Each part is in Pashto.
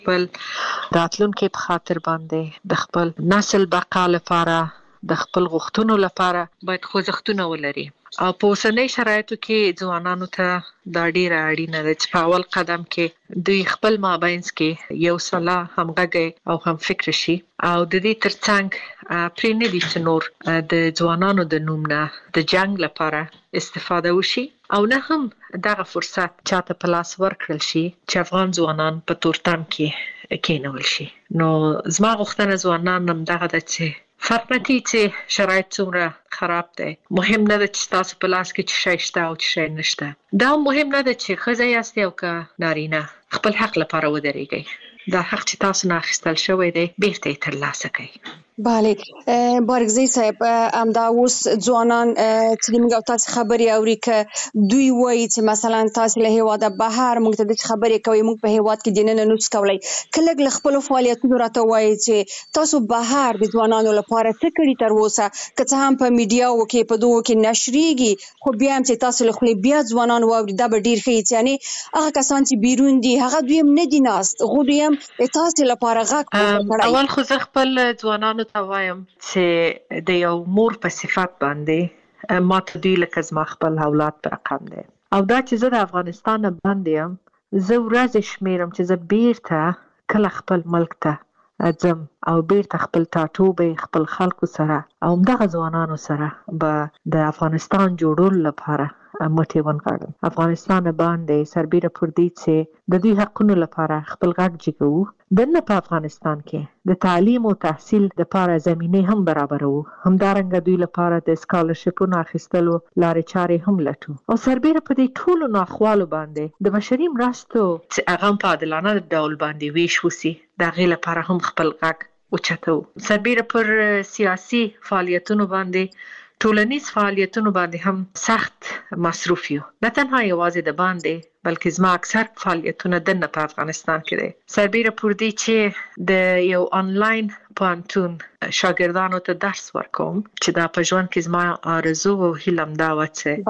خپل راتلونکي په خاطر باندې د خپل نسل بقا لپاره د خپل غوښتنو لپاره باید خوځښتونه ولري او په اوسنۍ شرایطو کې ځوانانو ته دا ډیره اړینه ده چې په اول قدم کې دوی خپل مابینځ کې یو سلا همغږی او هم فکر شي او د دې ترڅنګ پرې نه دي چې نور د ځوانانو د نوم نه د جنگ لپاره استفاده وشي او نه هم دغه فرصت چاته په لاس ورکړل شي چې افغان ځوانان په تورتم کې کېنول شي. نو زما غوښتنه ځوانان هم دغه ده چې فرق نه کوي چې شرایط څومره خراب دی، مهم نه ده چې تاسو په لاس کې چې شی شته او چې شی نشته. دا مهم نه ده چې ښځه یاستئ او که نارینه، خپل حق لپاره ودرېږئ. دا حق چې تاسو نه اخیستل شوی دی بیرته یې ترلاسه کړئ. بله بارګزی صاحب، همدا اوس ځوانان چې موږ او تاسو خبرې اوري که دوی وایي چې مثلا تاسو له هیواده بهر موږ ته د خبرې کوي موږ په هیواد کې دننه نوڅ کولای، کله له خپل فعالیتونو راته وایي چې تاسو بهر د ځوانانو لپاره څه کړي تر اوسه، که څه هم په میډیاو کې په دوه کې نشریږي، خو بیا هم چې تاسو له خپل بیا ځوانان واوري دا به ډیر ښه، یعنی هغه کسان چې بیرون دي هغه دوی هم نه دي ناست، خو دوی هم تاسو لپاره غږ پورته اول خو زه خپل ځوانانو ته وایم چې د یو مور په صفت باندې ما ته دوی لکه زما خپل اولاد په رقم دی او دا چې زه د افغانستان باندې یم، زه ورځې شمیرم چې زه بیرته کله خپل ملک ته ځم او بیرته خپل ټاټوبې خپل خلکو سره او همدغه ځوانانو سره به د افغانستان جوړولو لپاره مټې ونغاړم. افغانستان باندې سربیره پر دې چې د دوی حقونو لپاره خپل غږ جګوو، دنه په افغانستان کې د تعلیم او تحصیل لپاره زمینه هم برابرو، همدارنګه دوی لپاره د سکالرشپونو اخیستلو لارې چارې هم لټو او سربیره په دې ټولو ناخوالو باندې د بشري مرستو چې هغه په عادلانه ډول باندې ویش وسی د هغې لپاره هم خپل غږ اوچتو. سربیره پر سیاسي فعالیتونو باندې ټولنیز فعالیتونو باندې هم سخت مصروف یو، نه تنها یوازې د باندې بلکې زما اکثر فعالیتونه دنه په افغانستان کې دي. سربیره پر دې چې د یو آنلاین پوهنتون شاګردانو ته درس ورکوم چې دا په ژوند کې زما آرزو او هیله همدا وه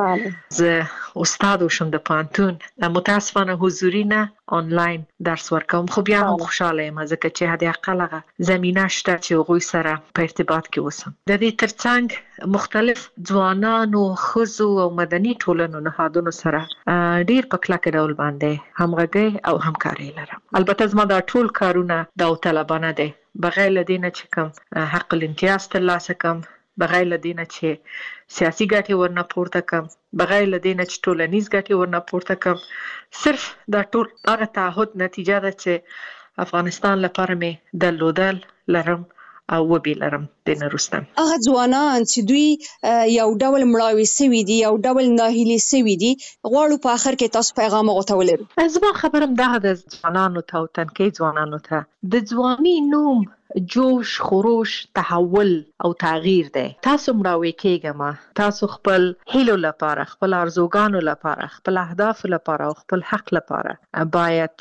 چې زه استاد وشم د پوهنتون. متاسفانه حضوري نه آنلاین درس ورکوم، خو بیا هم خوشاله یم ځکه چې حد اقل هغه زمینه شته چې هغوی سره په ارتباط کې اوسم. د دې ترڅنګ مختلف ځوانانو، ښځو او مدني ټولنو نهادونو سره ډیر په کلکه ډول باندې همغږي او همکاري لرم. البته زما دا ټول کارونه داوطلبانه دي، بغیر له دې نه چې کوم حق الامتیاز ترلاسه کړم، بغیر له دې نه چې سیاسي ګټې ورنه پورته کړم، بغیر له دې نه چې ټولنیز ګټې ورنه پورته کړم. صرف دا ټول هغه تعهد نتیجه ده چې افغانستان لپاره مې درلودل لرم او وبې لرم د نه وروسته. هغه ځوانان چې دوی یو ډول مړاوي سوي دي، یو ډول ناهیلي سوي دي، غواړو په آخر کې تاسو پیغام هغو ته ولرو. زما خبرم دغه د ځوانانو ته او تنکي ځوانانو ته، د ځواني نوم جوش، خروش، تحول او تغییر دی. تاسو مړاوي کېږئ، تاسو خپل هیلو لپاره، خپل ارزوګانو لپاره، خپل اهدافو لپاره او خپل حق لپاره باید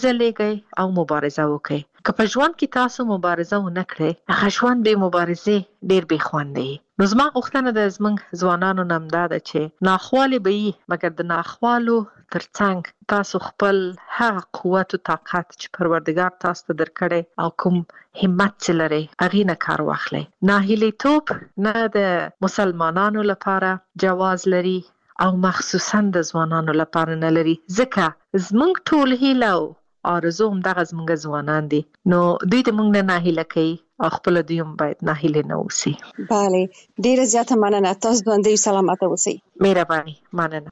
وځلیږئ او مبارزه وکړئ. که په ژوند کې تاسو مبارزه ونه کړئ، هغه ژوند بې مبارزې ډیر بې خوند دی. نو زما غوښتنه د زموږ ځوانانو نه همدا ده چې ناخوالې به وي، مګر د ناخوالو ترڅنګ تاسو خپل هغه قوت او طاقت چې پروردګار تاسو ته درکړی او کوم همت چې لرئ هغې نه کار واخلئ. ناهیلیتوب نه د مسلمانانو لپاره جواز لري او مخصوصا د ځوانانو لپاره نه لري، ځکه زموږ ټول هیله او آرزو همدغه زموږ ځوانان دي. نو دوی د موږ نه ناهیله کوي او خپل دوی هم باید ناهیله نه اوسي. بله، ډیره زیاته مننه. تاسو ژوندي او سلامته اوسئ. مهرباني، مننه.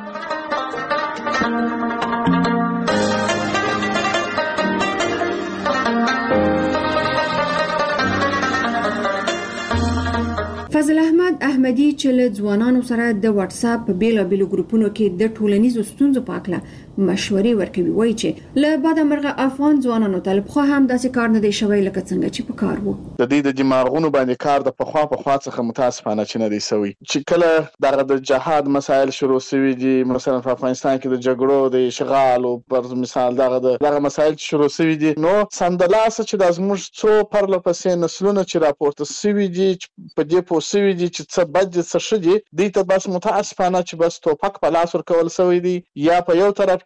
فضل احمد احمدي چې له ځوانانو سره د واتس اپ په بیلابیلو ګروپونو کې د ټولنیزو ستونزو په اړه مشورې ورکوي، وایي چې له بعد مرغه افغان ځوانانو ته له پخوا هم داسې کار نه دی شوی لکه څنګه چې په کار وو. د دې د دماغونو باندې کار د پخوا څخه متاسفانه چې نه دی سوی. چې کله دغه د جهاد مسایل شروع شوي دي، مثلا په افغانستان کې د جګړو د اشغال او پر مثال دغه مسایل شروع شوي دي، نو سمدلاسه چې د زموږ څو پرله پسې نسلونه چې راپورته شوي دي په دې پوه شوي دي چې څه بد دي څه ښه دي، دوی ته بس متاسفانه چې بس توپک په لاس ورکول شوی دی، یا په یو طرف کې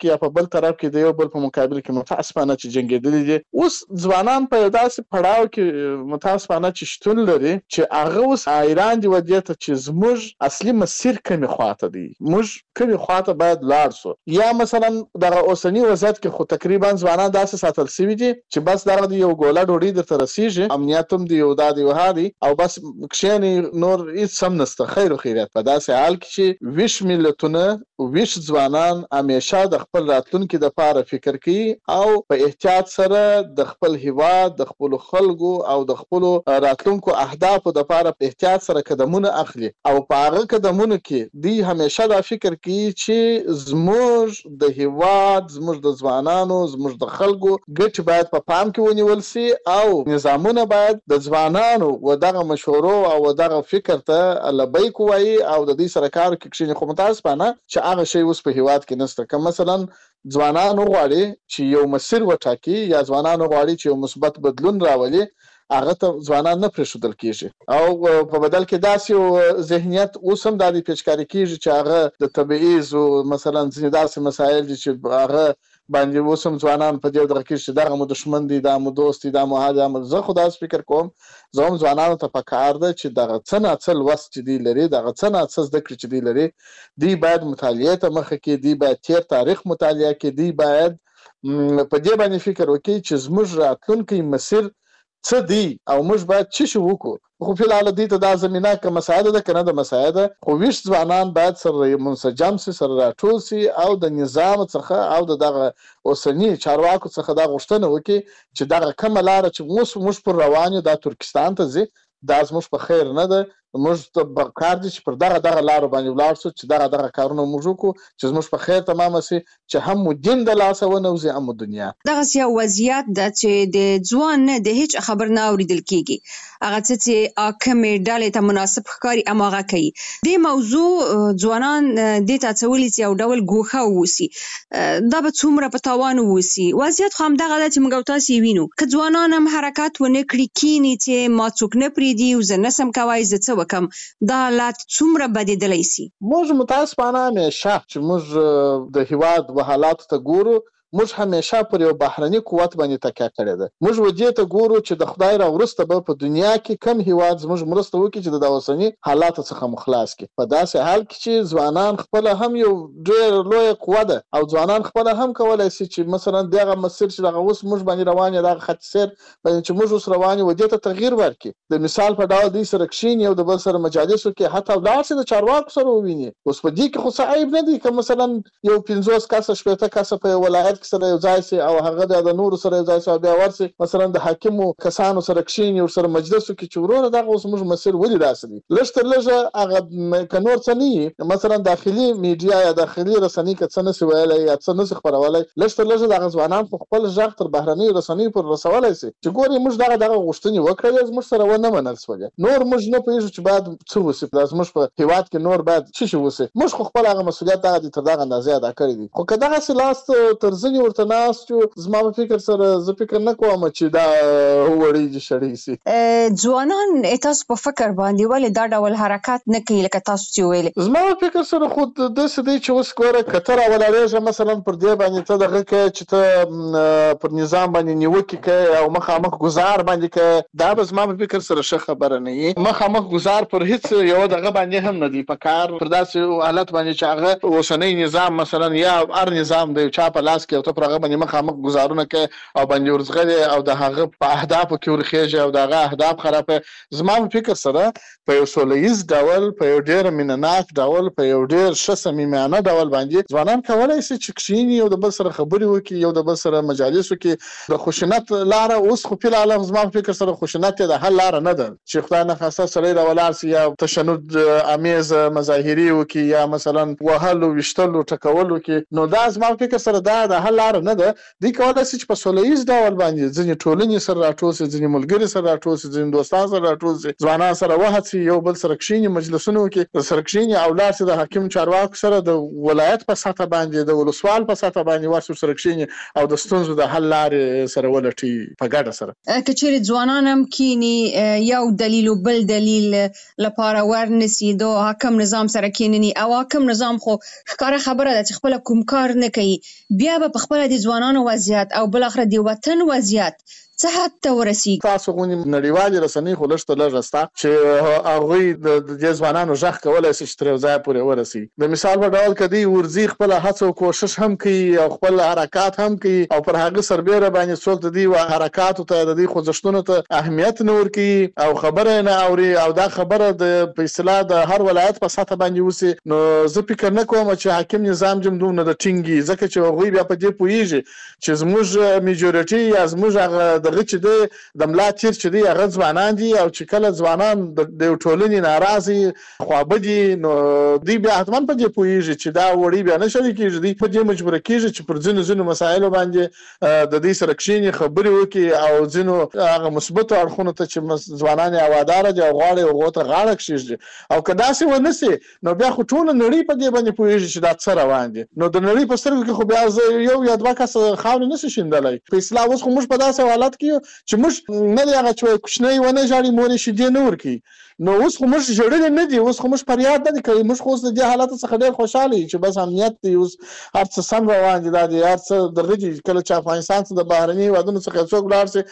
کې یا په بل طرف کې د یو بل په مقابل کې متاسفانه چې جنګېدلي دي. اوس ځوانان په یو داسې پړاو کې متاسفانه چې شتون لري چې هغه اوس حیران دي ودې ته چې زموږ اصلي مسیر کومې خواته دی، موږ کومې خواته باید لاړ سو. یا مثلا دغه اوسني وضعیت کې خو تقریبا ځوانان داسې ساتل سوي دي چې بس دغه د یو ګوله ډوډۍ درته رسیږي، امنیت هم دی یو دا دی وها دی او بس کښېني، نور هېڅ هم نشته، خیر و خیریت. په داسې حال کې چې ویش ملتونه ویش ځوانان همیشه د خپل راتلونکي دپاره فکر کوي او په احتیاط سره د خپل هیواد، د خپلو خلکو او د خپلو راتلونکو اهدافو دپاره په احتیاط سره قدمونه اخلي او په هغه قدمونو کې دوی همیشه دا فکر کوي چې زموږ د هیواد، زموږ د ځوانانو، زموږ د خلکو ګټې باید په پام کې ونیول سي او نظامونه باید د ځوانانو و دغه مشورو او دغه فکر ته لبیک ووایي او د دوی سره کار وکړي. خو متاسفانه چې هغه شی اوس په هیواد کې نشته. که مثلا ځوانان وغواړي چې یو مسیر وټاکي یا ځوانان وغواړي چې یو مثبت بدلون راولي، هغه ته ځوانان نه پرېښودل کېږي او په بدل کې داسې یو ذهنیت اوس هم دا د پیچکاري کېږي چې هغه د تبعیض او مثلا ځینې داسې مسایل دي چې هغه باندې اوس هم ځوانان په دې ودرېږي چې دغه مو دښمن دی، دا مو دوست دی، دا مو هغه دی. زه خو داسې فکر کوم زه هم ځوانانو ته پکار ده چې دغه څه ناڅه لوست چې دوی لري، دغه څه ناڅه زده کړې چې دوی لري، دوی باید مطالعې ته مخه کړي، دوی باید تېر تاریخ مطالعه کړي، دوی باید په دې باندې فکر وکړي چې زموږ راتلونکی مسیر څه دی او موږ باید څه شی وکړو. خو فی الحال دوی ته دا زمینه که مساعده ده که نه ده مساعده، خو ویش ځوانان باید سره منسجم سي، سره راټول سي او د نظام څخه او د دغه اوسني چارواکو څخه دا غوښتنه وکړي چې دغه کومه لاره چې اوس موږ پر روان یو دا ترکستان ته ځي، دا زموږ په خیر نه ده. موږ ته کار دي چې پر دغه لارو باندې ولاړ سو، چې دغه کارونه موږ وکړو چې زموږ په خیر تمامه سي، چې هم مو دین د لاسه ونوځي هم مو دنیا. دغسې یو وضعیت ده چې د ځوان نه د هیڅ خبر نه اورېدل کېږي، هغه څه چې کومې ډلې ته مناسب ښکاري هماغه کوي. دې موضوع ځوانان دې ته هڅولي چې یو ډول ګوښه واوسي، دا به څومره په تاوان واوسي. وضعیت خو همدغه ده چې موږ او تاسې یې وینو. که ځوانان هم حرکت ونه کړي، کیني چې ما څوک نه پرېږدي او زه نسم کوای، زه څه وکم، دا حالات څومره بدېدلی سي. موږ متاسفانه همیشه چې موږ د هیواد و حالاتو ته ګورو، موږ همیشه پر یو بهرني قوت باندې تکیه کړې ده. موږ ودې ته ګورو چې د خدای راوروسته به په دنیا کې کم هیواد زموږ مرسته وکړي چې د اوسني حالاتو څخه مخلاص کړي. په داسې حال کې چې ځوانان خپله هم یو ډېر لویه قوه ده او ځوانان خپله هم کولی سي چې مثلا دغه مسیر چې دغه اوس موږ باندې روان یو دغه خط سیر باندې چې موږ اوس روان یو ودې ته تغییر ورکړي. د مثال په ډول دوی سره کښېني او د بل سره مجالسو کې حتی ولاړ سي د چارواکو سره وویني. اوس په دې کې خو څه عیب نه دی که مثلا یو 50 کسه 60 کسه په یو ولایت سره یو ځای سي او هغه د نورو سره یو ځای سي او بیا ورسي مثلا د حاکمو کسانو سره کښېني او سره مجلسو کې چې وروره دغه اوس موږ مسیر ولې داسې دي. لږ تر لږه هغه که نور څه نه وي، مثلا داخلي میډیا یا داخلي رسنۍ که څه نسي ویلی یا څه نسي خپرولی، لږ تر لږه دغه ځوانان خو خپل غږ تر بهرنیو رسنیو پورې رسولی سي چې ګورې موږ دغه غوښتنې وکړلې، زموږ سره ونه منل سولې، نور موږ نه پوهېږو چې باید څه وسي، دا زموږ په هېواد کې نور باید څه شي وسي. موږ خو خپل هغه مسؤلیت دغه دي تر دغه اندازې ادا کړی دي. خو که دغسې لاس تر زنې ورته ناست یو، زما په فکر سره زه فکر نه کوم چې دا وړۍ دي شړۍ سي. ځوانان تاسو په فکر باندې ولې دا ډول حرکات نه کوي لکه تاسو چې ویلې؟ زما په فکر سره خو داسې دی چې اوس ګوره که ته راولاړېږه مثلا پر دې باندې ته دغه کوې چې ته پر نظام باندې نیوکې کوې او مخامخ ګزار باندې کوې، دا به زما په فکر سره ښه خبره نه وي. مخامخ ګزار پر هېڅ یو دغه باندې هم نه دی په کار، پر داسې حالت باندې چې هغه اوسنی نظام مثلا یا هر نظام د یو چا په لاس کې او ته پر هغه باندې مخامخ ګزارونه کوي او باندې ورځغلې او د هغه په اهدافو کې ورخېږي او د هغه اهداف خرابوي. زما په فکر سره په یو سوله ییز ډول، په یو ډېر مینهناک ډول، په یو ډېر ښه صمیمانه ډول باندې ځوانان کولی سي چې کښېني یو د بل سره خبرې وکړي، یو د بل سره مجالسو کې د خشونت لاره. اوس خو فی الحال زما په فکر سره خشونت د حل لاره نه ده چې خدای نخواسته سړی راولاړ سي یا تشنج امیز مظاهرې وکړي یا مثلا وهلو ویشتلو ټکولو کې، نو دا زما په فکر سره دا د د حل لار نه ده. دوی کولای شي چې په سوله ییز ډول باندې ځینې ټولنې سره راټول شي، ځینې ملګري سره راټول شي، ځینې دوستان سره راټول شي، ځوانان سره وهڅي، یو بل سره کښېني، مجلسونو کې سره کښېني او لاړ شي د حاکم چارواکو سره د ولایت په سطحه باندې، د ولسوال په سطحه باندې ورسره سره کښېني او د ستونزو د حل لارې سره ولټي په ګډه سره. که چیرې ځوانان هم کینی یو دلیل او بل دلیل لپاره ورنسي د حاکم نظام سره کینني او حاکم نظام خو ښکاره خبره ده چې خپل کوم کار نه کوي، بیا به په خپل د ځوانانو وضعیت او بل اخر د وطن وضعیت څه حد ته ورسیږي. تاسو غونې نړیوالې رسنۍ خو لږ ته لږ شته چې هغوی د دې ځوانانو غږ کولی شي چې تر یو ځایه پورې ورسي. د مثال په ډول که دوی ورځي خپله هڅه او کوشش هم کوي او خپل حرکات هم کوي او پر هغه سربیره باندې څوک د دوی حرکاتو ته د دوی خوځښتونو ته اهمیت نه ورکوي او خبره نه اوري او دا خبره په اصطلاح د هر ولایت په سطحه باندې وسي، نو زه فکر نه کوم چې حاکم نظام جم دومره د ټینګي، ځکه چې هغوی بیا په دې پوهېږي چې زموږ میجورټي یا زموږ هغه دغه چې د ملا تیر چې دی هغه ځوانان دي او چې کله ځوانان د ټولنې ناراضي خوابدي، نو دوی بیا حتما په دې پوهېږي چې دا وړي بیا نه شری کېږي، دوی په دې مجبوره کېږي چې پر ځینو مسایلو باندې د دوی سره کښېني، خبرې وکړي او ځینو هغه مثبتو اړخونو ته چې ځوانان یې هواداره دي او غواړي هغو ته غاړه کښېږدي. او که داسې ونه سي نو بیا خو ټوله نړۍ په دې باندې پوهېږي چې دا څه روان دي، نو د نړۍ په سترګو کې خو بیا یو یا دوه کسه خاورې نه شي شیندلی. په اصطلاح اوس خو موږ په داسې حالت کې یو چې موږ نه دی هغه چې کوچنی ونه ژاړي مور یې شیدې نه ورکوي، نو اوس خو موږ ژړلي نه دي، اوس خو موږ فریاد نه دي کوي، موږ خو اوس د دې حالت څخه ډېر خوشحاله یو چې بس امنیت دی، اوس هر څه سم روان دي، دا دی هر څه دغه دي. کله چې افغانستان څخه د بهرني هېوادونو څخه څوک ولاړ شي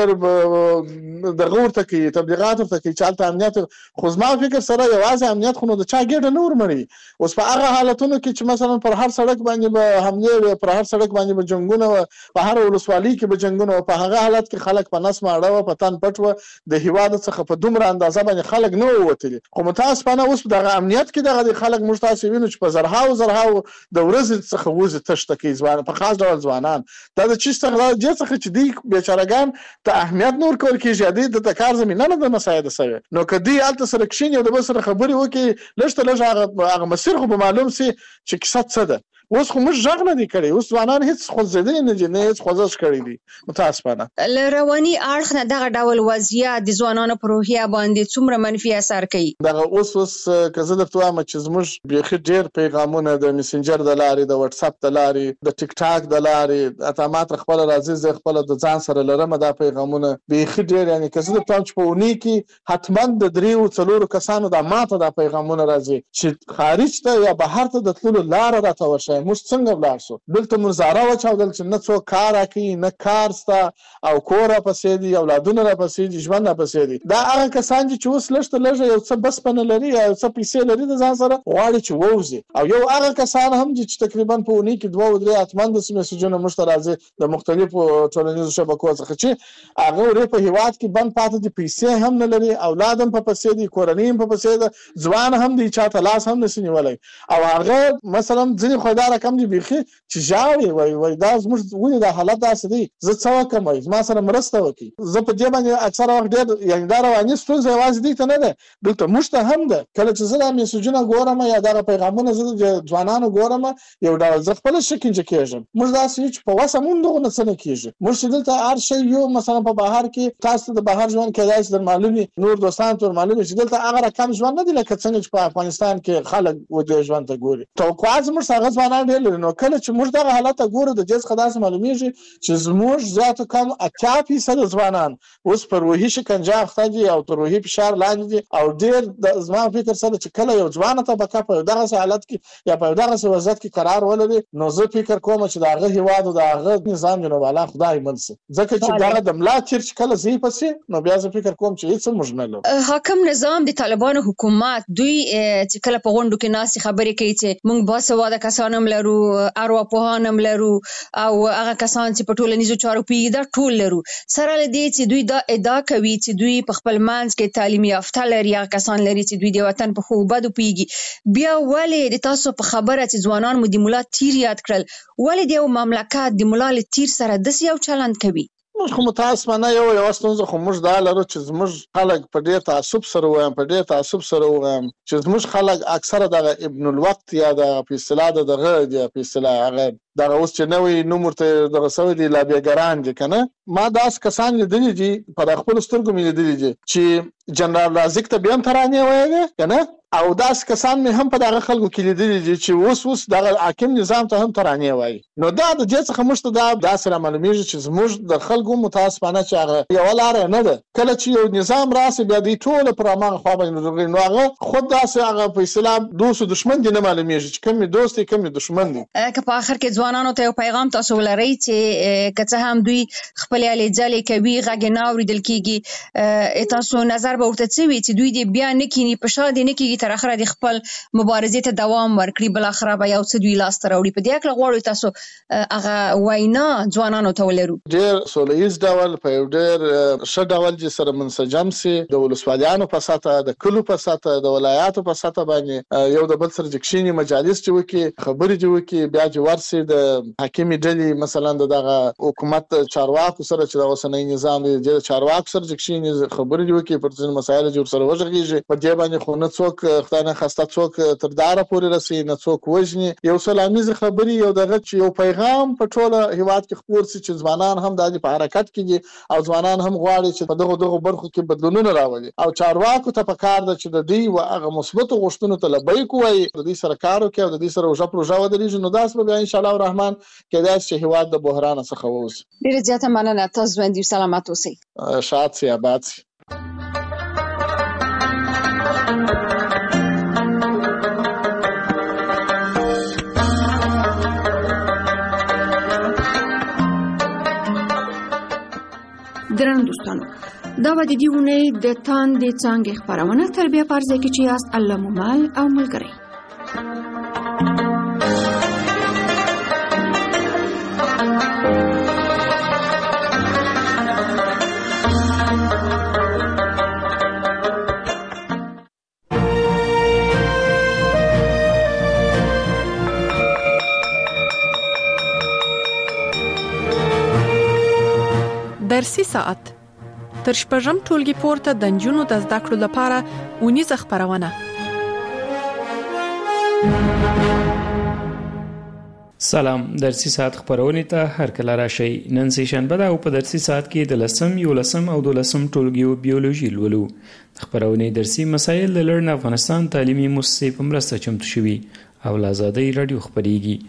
ډېر دغه ورته کوي، تبلیغات ورته کوي چې هلته امنیت، خو زما فکر سره یوازې امنیت خو نو د چا ګېډه نه ورمړوي. اوس په هغه حالتونو کې چې مثلا پر هر سړک باندې به حملې وي، پر هر سړک باندې به جنګونه وه، په هر ولسوالۍ کې به جنګونه وه، په هغه حالت کې خلک په نس ماړه وه، په تن پټ وه، د هېواد څخه په دومره اندازه باندې خلک نه ووتلي. خو متاسفانه اوس دغه امنیت کې دغه خلک موږ تاسو وینو چې په زرهاو د ورځې څخه وځي تشته کوي ځوان، په خاص ډول ځوانان. دا د چی څخه چې دوی بیچارهګان ته اهمیت نه ورکول کېږي، د کار زمینه نه ده مساعده شوې، نو که دوی هلته سره کښېني او د بل سره خبرې وکړي، لږ ته لږ هغه مسیر خو به معلوم سي چې کیسه څه ده. اوس خو موږ غږ نه دی کړی، اوس ځوانان هیڅ خوځېدلی نه دي، نه هیڅ خوځښت کړی دی متاسفانه. له رواني اړخ نه دغه ډول وضعیت د ځوانانو په روحیه باندې څومره منفي اثر کوي؟ دغه اوس که زه درته وایم چې زموږ بیخي ډېر پیغامونه د میسنجر د لارې، د وټساپ د لارې، د ټیک ټاک د لارې، اته ما تر خپله راځي زه خپله د ځان سره لرم دا پیغامونه بیخي ډېر، یعنې که زه درته وایم چې په اونۍ کې حتما د 3-4 کسانو دا ماته دا پیغامونه راځي چې خارج ته یا بهر ته د تللو لاره راته وښایي، موږ څنګه ولاړ شو. دلته موږ زاره وچاودل چې نه څوک کار راکوي، نه کار شته او کور راپسې دي، اولادونه راپسې دي، ژوند راپسې دي. دا هغه کسان دي چې اوس لږ ته لږه یو څه بسپنه لري یا یو څه پیسې لري د ځان سره، غواړي چې ووځي. او یو هغه کسان هم دي چې تقریبا په اونۍ کې 2-3 حتما داسې میسجونه موږ ته راځي د مختلفو ټولنیزو شبکو څخه چې هغه ورې په هېواد کې بند پاتې دي، پیسې هم نه لري، اولاد هم په پسې دي، کورنۍ هم په پسې ده، ځوان هم دی، چاته لاس هم نشي نیولی. او هغه مثلا ځینې خو دا رقم دي بیخي چې ژاړي، وایي دا زموږ ولې دا حالت داسې دی، زه څه وکړم، وایي زما سره مرسته وکړي. زه په دې باندې اکثره وخت ډېر یعنې دا رواني ستونزه یوازې دوی ته نه ده، دلته موږ ته هم ده. کله چې زه دا میسجونه ګورم یا دغه پیغامونه زه د ځوانانو ګورم، یو ډول زه خپله شکنجه کېږم. موږ داسې یو چې په وسه مونږ دغه نه څه نه کېږي. موږ چې دلته هر شی یو، مثلا په بهر کې تاسو د بهر ژوند کېدای شي در معلومي، نور دوستان ته معلومي چې دلته هغه رقم ژوند نه دی لکه څنګه چې په افغانستان کې خلک دې ژوند ته ګوري. توقعات زموږ هغه ځوانان ډېر لري، نو کله چې موږ دغه حالت ته ګورو د دې څخه داسې معلومیږي چې زموږ زیاتو کم 80% ځوانان اوس په روحي شکنجه اخته دي او تر روحي فشار لاندې دي. او ډېر زما فکر سره چې کله یو ځوانه طبقه په دغسې حالت کې یا په دغسې وضعیت کې قرار ولري، نو زه فکر کوم چې د هغه هېواد او د هغه نظام جنوب الله خدای مل شي، ځکه چې دغه د ملا تیر چې کله ځي پسې، نو بیا زه فکر کوم چې هېڅ موږ نه لرو. حاکم نظام د طالبانو حکومت دوی چې کله په غونډو کې ناستې خبرې کوي چې موږ باسواده کسان هم لرو، ارواپوهان هم لرو او هغه کسان چې په ټولنیزو چارو پوهېږي دا ټول لرو، سره له دې چې دوی دا ادعا کوي چې دوی په خپل منځ کې تعلیم یافته لري، هغه کسان لري چې دوی د وطن په ښو بدو پوهېږي. بیا ولې د تاسو په خبره چې ځوانان مو د ملا تیر یاد کړل، ولې د یو مملکت د ملا له تیر سره داسې یو چلند کوي؟ موږ خو متاسفانه یو ستونزه خو موږ دا لرو چې زموږ خلک په ډېر تعصب سره وایم چې زموږ خلک اکثره دغه ابن الوقت یا د په اصطلاح دغه په اصطلاح هغه دغه اوس چې نوې نوم ورته دغه سوي دي لابیګران دي کنه. ما داس کسان لیدلي دي په خپل سترګو مې لیدلي دي چې جنرال رازق ته بیا هم ترانې وایي کنه، او داس کسان مې هم په دغه خلکو کې لیدلي دي چې اوس دغه حاکم نظام ته هم ترانې وایي. نو دا د دې څخه موږ ته دا سره معلومیږي چې زموږ د خلکو متاسفانه چې هغه یو لار نه ده. کله چې یو نظام راسي بیا دی ټول پر هغه خوا باندې نو هغه خود داسې هغه په اسلام دوست او دشمن دي نه معلومیږي چې کوم دوست دي کوم دشمن دي. که په اخر کې ځوانانو ته یو پیغام تاسو ولرئ چې که هم دوی خپل علي ځلې کوي غږ نه اوریدل کیږي، تاسو نظر به ورته څه وي چې دوی دې بیا نه کینی په شا دي نه کیږي تر اخره د خپل مبارزې ته دوام ورکړي، بل اخره به یو څه دوی لاس ته راوړي. په دې اړه غواړو تاسو هغه وینا ځوانانو ته ولرو. ډېر سولهییز ډول په یو ډېر ښه ډول چې سره منسجم سي د ولسوالیانو په ساته د کلو په ساته د ولایاتو په ساته باندې یو د بل سره جکشینی مجالس چې وکي خبرې چې وکي بیا چې ورسي د حکیمي ډلې مثلا دغه حکومت چارواکو سره چې د اوسنۍ نظام د چارواکو سره جکشینی خبرې وکي پر ځین مسایل جوړ سره وژغيږي. په دې باندې خو نه څوک خدای نه خسته څوک تر داره پورې رسي نه څوک وژني. یو سلاميز خبري یو دغه چې یو پیغام په ټوله هیواد کې خپور سي چې ځوانان هم د حرکت کې او ځوانان هم غواړي چې په دغه برخو کې بدلونونه راولي او چارواکو ته پکار ده چې د دې او هغه مثبت غوښتنو ته لبیک وایي، د دې سره کار وکړي او د دې سره پروژه ودرېږي. نو داس به ان شاء الله الرحمن کېدای شي هیواد د بحران څخه ووځي. ډیره زیاته مننه، تاسو ژوندي سلامات اوسئ. شاد سي آباد سي. درنو دوستانو، دا به د دې اونۍ د تاندې څانګې خپرونه تر بیا په ارزه کې چې یاست الله مو مل او ملګری. درسي ساعت تر شپږم ټولګي پورته د نجونو د زده کړو لپاره اونیزه خپرونه. سلام، درسي ساعت خبرونه ته هر کله راشي. نن سه شنبه ده او په درسي ساعت کې د 10 او 12 ټولګیو بیولوژي لولو. خبرونه درسي مسایل د لړن افغانستان تعلیمي مؤسسې په مرسته چمتو شوي او له آزادۍ رادیو خبريږي.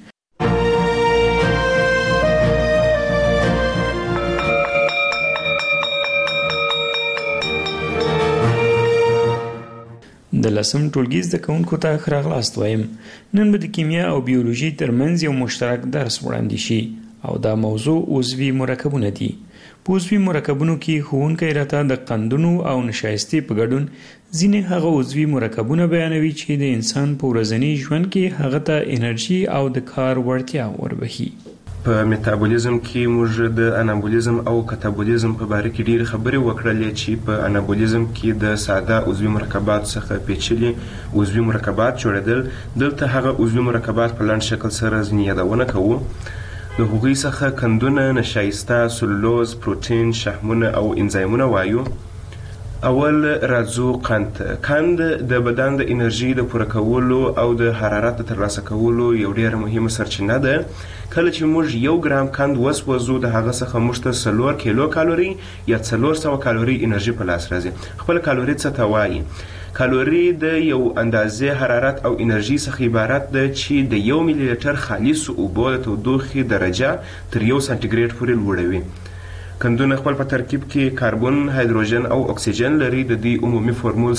د 10 ټولګي زده کوونکو ته ښه راغلاست وایم. نن به د کیمیا او بیولوژي ترمنځ یو مشترک درس وړاندې شي او دا موضوع عضوي مرکبونه دي. په عضوي مرکبونو کې ښوونکی راته د قندونو او نشایستې په ګډون ځینې هغه عضوي مرکبونه بیانوي چې د انسان په ورځني ژوند کې هغه ته انرژي او د کار وړتیا وربخي. په میتابولیزم کې موږ د انابولیزم او کاتابولیزم په اړه کې ډېر خبرې وکړلې چې په انابولیزم کې د ساده عضوي مرکبات څخه پیچلي عضوي مرکبات جوړېدل. دلته هغه عضوي مرکبات په لاندې شکل سره ځینې یادونه کوو. د هغوی څخه کندونه، نشایسته، سلولوز، پروتین، شحمونه او انزایمونه وایو. اول راځو قند د بدن د انرژي د پوره کولو او د حرارت د ترلاسه کولو یو ډېره مهمه سرچینه ده. کله چې موږ 1 ګرام قند وسوځو د هغه څخه موږ ته 4 کیلو کالوري یا 400 کالوري انرژي په لاس راځي. خپل کالوري څه ته وایي؟ کالوري د یو اندازې حرارت او انرژي څخه عبارت ده چې د 1 ملي لیټر خالص اوبو د تودوخې درجه تر 1 سانتیګریډ پورې لوړوي. کندونه خپل په ترکیب کې کاربن، هایدروجن او اکسیجن لري. د دې عمومي فورمول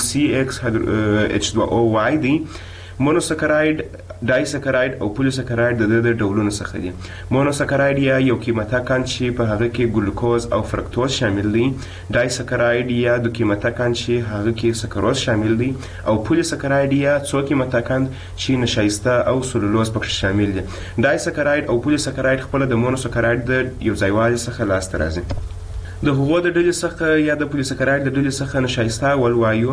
CXH2O دی. مونوساکراید، ډایساکراید او پولیساکراید د ډولونو څخه دي. مونوساکراید یا یو قیمته قند چې په هغه کې ګلوکوز او فرکتوز شامل دي. ډایساکراید یا دو قیمته قند چې هغه کې سکروز شامل دي. او پولیساکراید یا څو قیمته قند چې نشایسته او سلولوز پکې شامل دي. ډایساکراید او پولیساکراید خپل د مونوساکراید د یو ځایوالي څخه لاسته راځي. د هغو د ډلې څخه یا د پولیساکراید د ډلې څخه نشایسته ولوایو.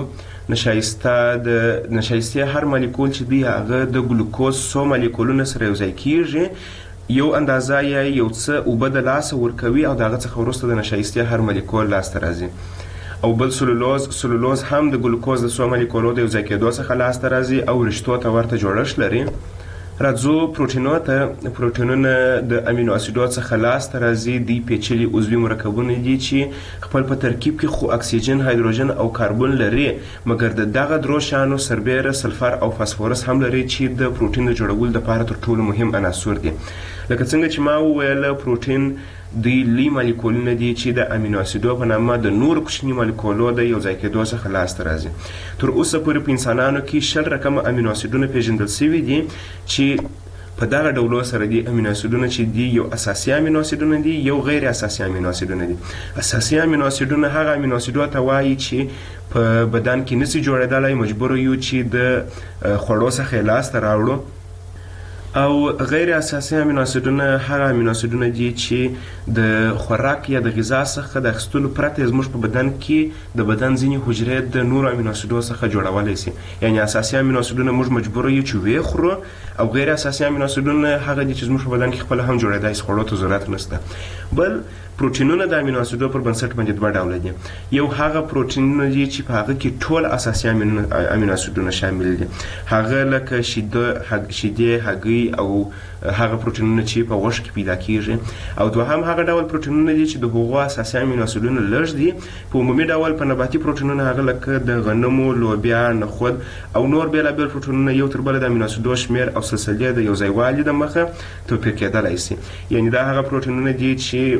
نشایسته هر مالیکول چې دی هغه د ګلوکوز څو مالیکولونو سره یو ځای کیږي. یو اندازه یا یو څه اوبه د لاسه ورکوي او د هغه څخه وروسته د نشایستې هر مالیکول لاسته راځي. او بل سلولوز هم د ګلوکوز د څو مالیکولو د یو ځای کېدو څخه لاسته راځي او رشتو ته ورته جوړښت لري. راځو پروټینونه د امینو اسیدو څخه لاسته راځي. دوی پیچلي عضوي مرکبونه دي چې خپل په ترکیب کې خو اکسیجن، هایدروجن او کاربن لري، مګر د دغه درو شانو سربیره، سلفر او فاسفورس هم لري چې د پروټین د جوړولو لپاره تر ټولو مهم عناصر دي. لکه څنګه چې ما وویل، پروټین دوی لوی مالیکولونه دي چې د امینو اسیدو په نامه د نورو کوچني مالیکولو د یو ځای کېدو څخه لاسته راځي. تر اوسه پورې په انسانانو کې 60 رقمه امینو اسیدونه پیژندل شوي دي چې په دغه ډولو سره دي امینو اسیدونه چې دي یو اساسي امینو اسیدونه دي، یو غیر اساسي امینو اسیدونه دي. اساسي امینو اسیدونه هغه امینو اسیدو ته وایي چې په بدن کې نشي جوړېدلی، مجبور یو چې د خوړو څخه لاسته راوړو. او غیر اساسي امینو اسیدونه هغه امینو اسیدونه دي چې د خوراک یا د غذا څخه د اخیستلو پرته زموږ په بدن کې د بدن ځینې حجرې د نورو امینو اسیدو څخه جوړولی شي. یعنی اساسي امینو اسیدونه موږ مجبور یو چې ویې خورو، او غیر اساسي امینو اسیدونه هغه دي چې زموږ په بدن کې خپل هم جوړېدای شي، خوړو ته ضرورت نشته. بل پروټینونه د امینو اسیدو پر بنسټ باندې دوه ډوله دي. یو هغه پروټینونه دي چې په هغه کې ټول اساسي امینو اسیدونه شامل دي، هغه لکه شیدې، هګۍ او هغه پروټینونه چې په غوښه کې پیدا کیږي. او دوهم هغه ډول پروټینونه دي چې د هغو اساسي امینو اسیدونه لږ دي. په عمومي ډول په نباتي پروټینونه هغه لکه د غنمو، لوبیا، نخود او نور بېلابېل پروټینونه یو تر بله د امینو اسیدو شمېر او سلسلې د یو ځایوالي د مخه توپیر کېدلی شي. یعنی دا هغه پروټینونه دي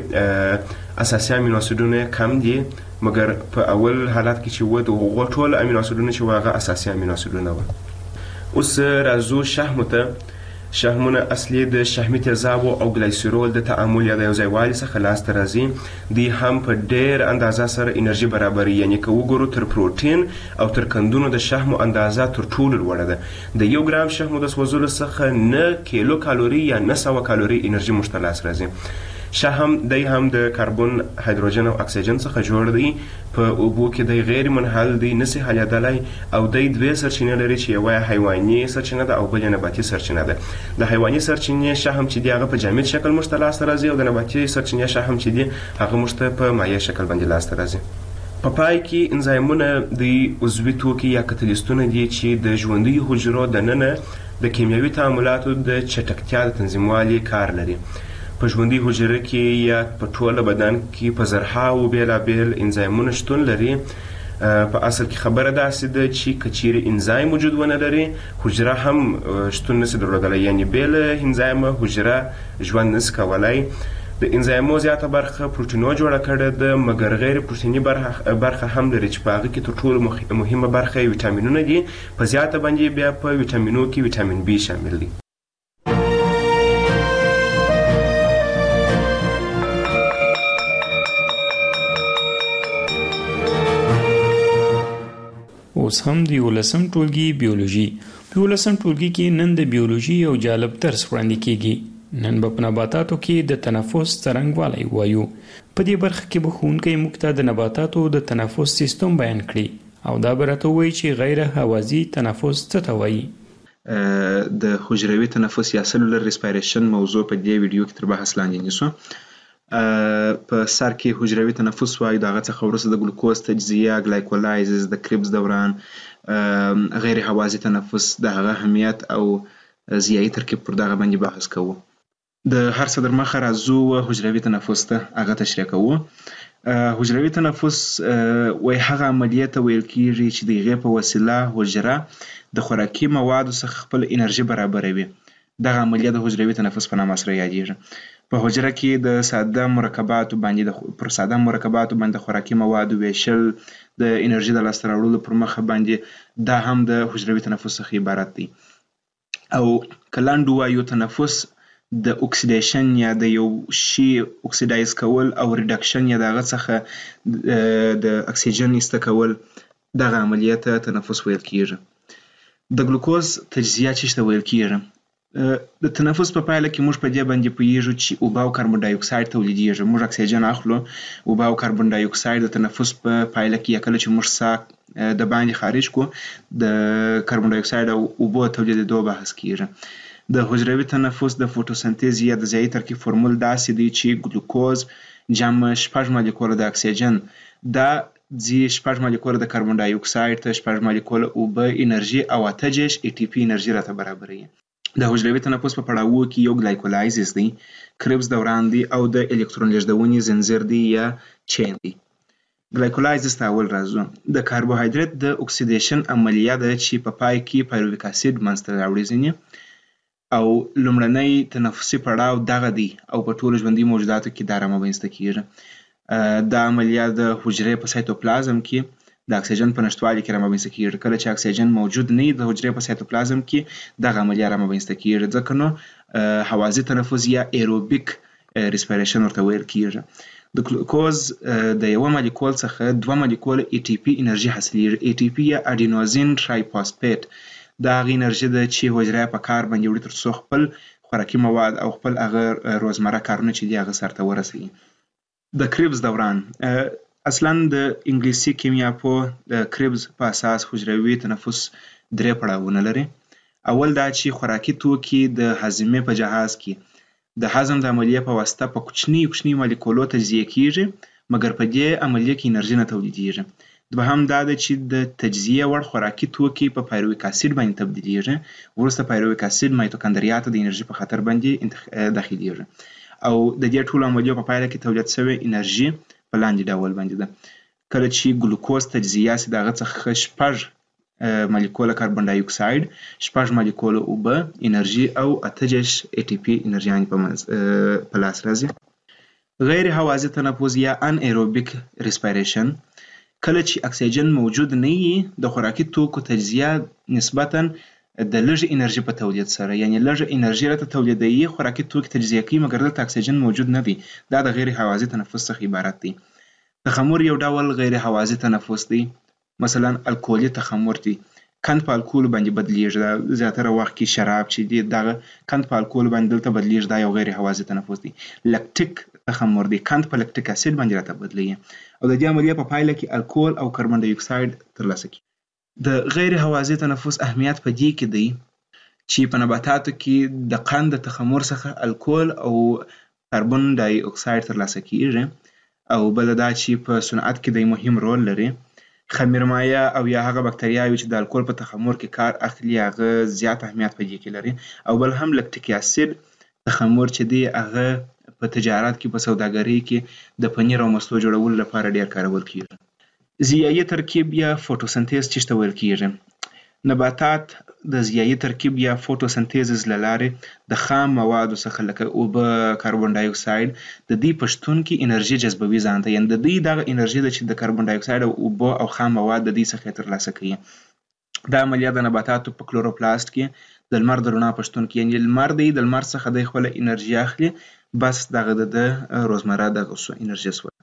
چې اساسي امینو اسیدونه کم دي، مګر په اول حالت کې چې و د هغو ټول امینو اسیدونه چې هغه اساسي امینو اسیدونه وه. اوس راځو شحمو ته. شحمونه اصلي د شحمي تیزابو او ګلایسیرول د تعامل یا د یو ځایوالي څخه لاسته راځي. دوی هم په ډېر اندازه سره انرژي برابروي. یعنې که وګورو تر پروټین او تر کندونو د شحمو اندازه تر ټولو لوړه ده. د 1 ګرام شحمو د سوځولو څخه 9 کیلو کالوري یا 900 کالوري انرژي موږ ته لاس راځي. شحم دی هم د کاربن، هایدروجن او اکسیجن څخه جوړ دی. په اوبو کې دی غیر منحل دی، نشي حلیدلی، او دی 2 سرچینې لري چې یوه حیواني سرچینه ده او بل نباتي سرچینه ده. د حیواني سرچینې شحم چې دی هغه په جامد شکل موږ ته لاسته راځي، او د نباتي سرچینې شحم چې دی هغه موږ ته په مایع شکل باندې لاسته راځي. په پای کې انزایمونه د عضوي توکي یا کتلیستونه دي چې د ژوندیو حجرو دننه د کیمیاوي تعاملاتو د چټکتیا د تنظیموالي کار لري. په ژوندۍ حجره کې یا په ټوله بدن کې په زرهاوو بېلابېل انزایمونه شتون لري. په اصل کې خبره داسې ده چې که چیرې انزایم وجود ونه لري، حجره هم شتون نشي درلودلی. یعنې بې له انزایمه حجره ژوند نشي کولی. د انزایمو زیاته برخه پروټینو جوړه کړې ده، مګر غیر پروټیني برخه هم لري چې په هغه کې تر ټولو مهمه برخه یې ویټامینونه دي. په زیاته باندې بیا په ویټامینو کې ویټامین بي شامل دی. اوس هم د 11م ټولګي بیولوژي. په 11م ټولګي کې نن د بیولوژي یو جالب درس وړاندې کیږي. نن به په نباتاتو کې د تنفس څرنګوالی وایو. په دې برخه کې به ښوونکی موږ ته د نباتاتو د تنفس سیستم بیان کړي او دا به راته ووایي چې غیر هوازي تنفس څه ته وایي. د حجروي تنفس یا سلولر ریسپایریشن موضوع په دې ویډیو کې تر بحث لاندې نیسو. په سر کې حجروي تنفس وایو، د هغه څخه وروسته د ګلوکوز تجزیه، ګلایکولایزز، د کریبس دوران، غیر هوازي تنفس، د هغه اهمیت او ضیایي ترکیب پر دغه باندې بحث کوو. د هر څه در مخه راځو حجروي تنفس ته هغه تشریح کوو. حجروي تنفس وایي هغه عملیه ته ویل کیږي چې د هغې په وسیله حجره د خوراکي موادو څخه خپل انرژي برابروي. دغه عملیه د حجروي تنفس په نامه سره یادیږي. په حجره کې د ساده مرکباتو باندې خوراکي موادو ویشل د انرژي د لاسته راوړلو پر مخه باندې دا هم د حجروي تنفس څخه عبارت دی. او که لنډ ووایو، تنفس د اکسیدیشن یا د یو شي اکسیدایز کول او ریډکشن یا د هغه څخه د اکسیجن ایسته کول، دغه عملیه ته تنفس ویل کیږي. د ګلوکوز تجزیه چې ته ویل کیږي، د تنفس په پایله کې موږ په دې باندې پوهیږو چې اوبه او کاربن ډای اکساید تولیدیږي. موږ اکسیجن اخلو، اوبه او کاربن ډای اکساید د تنفس په پایله کې یا کله چې موږ ساه د باندې خارج کو، د کاربن ډای اکساید او اوبو تولیدېدو بحث کیږي. د حجروي تنفس د فوټوسنتیز یا د ضیایي ترکیب فورمول داسې دی چې ګلوکوز جمع 6 مالیکوله د اکسیجن دا ځي 6 مالیکوله د کاربن ډای اکساید ته 6 مالیکوله اوبه انرژي او 8 ای ټي پی انرژي راته برابروي. د حجروي تنفس په پړاوو کې یو ګلایکولایزز دی، کربس دوران دی او د الکترون لیږدونې زنځیر دی یا چین دی. ګلایکولایزز ته اول راځو. د کاربوهایدریت د اکسیدیشن عملیه ده چې په پای کې پایرویک اسید منځته راوړي ځینې او لومړنی تنفسي پړاو دغه دی او په ټولو ژوندي موجوداتو کې دا رامنځته کیږي. دا عملیه د حجرې په سایتوپلازم کې د اکسیجن په نشتوالي کې رامنځته کیږي. کله چې اکسیجن موجود نه وي د حجرې په سایتوپلازم کې دغه عملیه رامنځته کیږي، ځکه نو هوازی تنفس یا ایروبیک ریسپیریشن ورته ویل کیږي. د ګلوکوز د یو مالیکول څخه 2 مالیکول ای ټي پی انرژي حاصلیږي. ای ټي پی یا اډینوزین ټرایفاسفیټ دا هغه انرژي ده چې حجره په کار باندې وړي ترڅو خپل خوراکي مواد او خپل هغه روزمره کارونه چې دي هغه سرته ورسوي. د کربس دوران اصلا د انګلیسي کیمیا په د کربس په اساس حجروي تنفس 3 پړاوونه لري. اول دا چې خوراکي توکي د هضمې په جهاز کې د هضم د عملیې په واسطه په کوچني مالیکولو تجزیه کیږي، مګر په دې عملیې کې انرژي نه تولیدیږي. دوهم دا ده چې د تجزیه وړ خوراکي توکي په پایرویک اسید باندې تبدیلیږي، وروسته پایرویک اسید مایتوکاندریا ته د انرژي په خاطر باندې داخليږي او د دې ټولو عملیو په پایله کې تولید شوی انرژي په لاندې ډول باندې ده. کله چې ګلوکوز تجزیه سي دغه څخه 6 مالیکوله کاربن ډای اکساید، 6 مالیکوله اوبه انرژي او 8 ای ټي پی انرژي په لاس راځي. غیر هوازی تنفس یا ان ایروبیک ریسپیریشن کله چې اکسیجن موجود نه وي د خوراکي توکو تجزیه نسبتاً د لږ انرژي په تولید سره، یعنی لږ انرژي راته تولیدوي، خوراکي توکي تجزیه کوي، مګر دلته اکسیجن موجود نه دی. دا د غیر هوازی تنفس څخه عبارت دی. تخمر یو ډول غیر هوازی تنفس دی، مثلا الکولي تخمر دی، کند په الکول باندې بدلیږي. زیاتره وخت کې شراب چې دی دغه کند په الکول باندې دلته بدلیږي، دا یو غیر هوازی تنفس دی. لکټیک تخمر دی، کند په لکټیک اسید باندې راته بدلیږي او د دې عملیې په پایله کې الکول او کاربن ډای اکساید ترلاسه کوي. د غیر هوازی تنفس اهمیت په دې کې دی چې په نباتاتو کې د قند تخمر څخه الکول او کاربن ډای اکساید ترلاسه کیږي او بل دا چې په صنعت کې د مهم رول لري. خمیرمایه او یا هغه بکتریاوي چې د الکول په تخمر کې کار اخلي هغه زیات اهمیت په دې کې لري او بل هم لکټیک اسید تخمر چې دی هغه په تجارت کې په سوداګرۍ کې د پنیر او مستو جوړولو لپاره ډیر کارول کیږي. ضیایي ترکیب یا فوټوسنتیز چې ته ویل کیږي، نباتات د ضیایي ترکیب یا فوټوسنتیز له لارې د خام موادو څخه لکه اوبه، کاربن ډای اکساید د دې په شتون کې انرژي جذبوي ځان ته، یعنې د دې دغه انرژي ده چې د کاربن ډای اکساید او اوبه او خام مواد د دې څخه ترلاسه کوي. دا عملیه د نباتاتو په کلوروپلاست کې د لمر د رڼا په شتون کې، یعنې لمر دی د لمر څخه د خپل انرژي اخلي، بس دغه د روزمره دغه انرژي سو.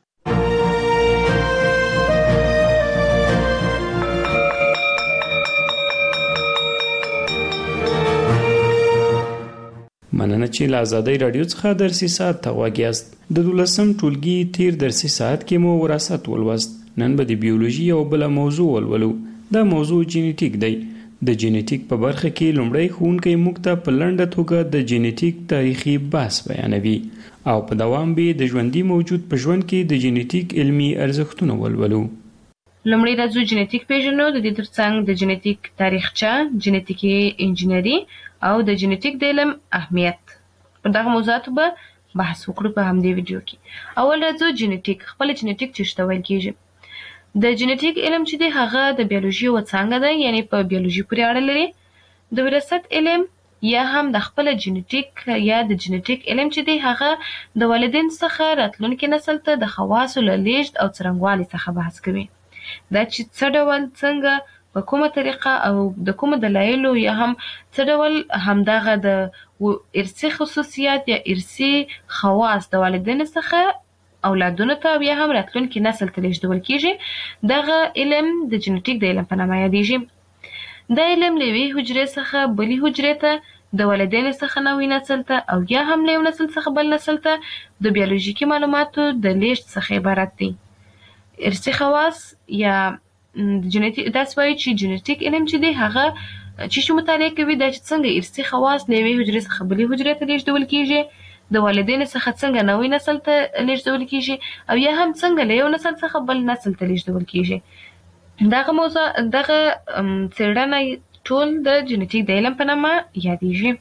مننه چې له آزادۍ رادیو څخه درسي ساعت ته غوږ یاست. د 12م ټولګي تیر درسي ساعت کې مو وراثت ولوست. نن به د بیولوژي یو بل موضوع ولولو. دا موضوع جینیټیک دی. د جینیټیک په برخه کې لومړی ښوونکی موږ ته په لنډه توګه د جینیټیک تاریخي بحث بیانوي او په دوام به د ژوندي موجود په ژوند کې د جینیټیک علمي ارزښتونه ولولو. لومړی راځو جینیټیک پیژنو، د دې ترڅنګ د جینیټیک تاریخچه، جینیټیکي انجینری او د جینیټیک د علم اهمیت. په دغه موضوعاتو به بحث وکړو په همدې ویډیو کې. اول راځو جینیټیک. خپل جینیټیک څه ته ویل کیږي؟ د جینیټیک علم چې دی هغه د بیولوژي یوه څانګه ده، یعنی په بیولوژي پورې اړه لري. د وراثت علم یا هم د خپل جینیټیک یا د جینیټیک علم چې دی هغه د والدین څخه راتلونکي نسل ته د خواصو له لیږد او څرنګوالي څخه بحث کوي. دا چې څه ډول، څنګه، په کومه طریقه او د کومو دلایلو یا هم څه ډول همدغه د ارثي خصوصیات یا ارثي خواص د والدینو څخه اولادونو ته او یا هم راتلونکي نسل ته لیږدول کیږي. دغه علم د جینیټیک د علم په نامه یادیږي. دا علم له یوې حجرې څخه بلې حجرې ته، د والدینو څخه نوي نسل ته او یا هم له یو نسل څخه بل نسل ته د بیولوژیکي معلوماتو د لیږد څخه عبارت دی. ارثي خواص یا داسې وایي چې جینیټیک علم چې دی هغه چې مطالعه کوي دا چې څنګه ارثي خواص له یوې حجرې څخه بلې حجرې ته لیږدول کیږي، د والدینو څخه څنګه نوې نسل ته لیږدول کیږي، او یا هم څنګه له یو نسل څخه بل نسل ته لیږدول کیږي. دغه موضوع دغه څېړنه ټول د جنټیک د علم په نامه یادېږي.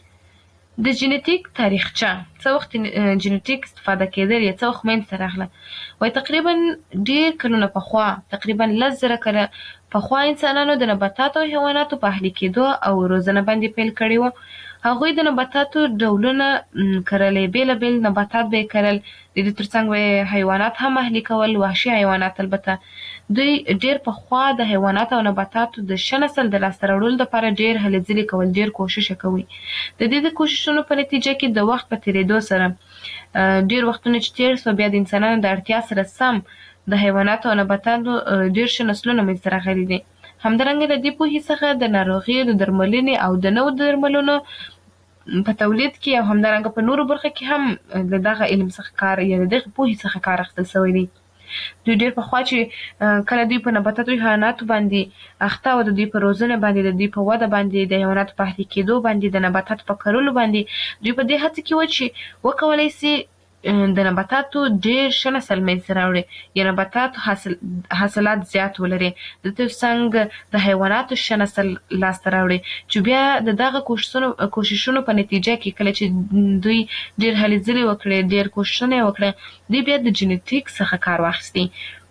د جنټیک تاریخچه څه وخت جنټیک استفاده کېدل یا څه وخت منځته راغله؟ وایي تقریبا ډېر کلونه پخوا، تقریبا 10,000 کاله پخوا انسانانو د نباتاتو او حیواناتو په اهلي کېدو او روزنه باندې پیل کړی و. هغوی د نباتاتو ډولونه کرلې، بېلابېل نباتات به یې کرل، د دې ترڅنګ به حیوانات هم اهلي کول، وحشي حیوانات. البته دوی ډېر پخوا د حیواناتو او نباتاتو د ښه نسل د لاسته راوړلو لپاره ډېر هلې ځلې کول، ډېر کوشش کوي. د دې د کوششونو په نتیجه کې د وخت په تېرېدو سره ډېر وختونه چې تېر سو، بیا د انسانانو د اړتیا سره سم د حیواناتو او نباتاتو ډېر ښه نسلونه منځته راغلي دي. همدارنګه د دې پوهې څخه د ناروغیو د درملنې او د نوو درملونو په تولید کې او همدارنګه په نورو برخو کې هم د دغه علم څخه کار یا د دغه پوهې څخه کار اخیستل شوی دی. دوی ډېر پخوا چې کله دوی په نباتاتو او حیواناتو باندې اخته او د دوی په روزنه باندې، د دوی په وده باندې، د حیواناتو په اهلي کېدو باندې، د نباتاتو په کرلو باندې، دوی په دې هڅه کې وو چې وکولی سي د نباتاتو ډېر ښه نسل منځته راوړي یا نباتاتو حاصلات زیات ولري، د ترڅنګ د حیواناتو ښه نسل لاسته راوړي، چې بیا د دغه کوششونو په نتیجه کې کله چې دوی ډېر هلې ځلې وکړې، ډېر کوششونه یې وکړه، دوی بیا د جنټیک څخه کار واخیستی.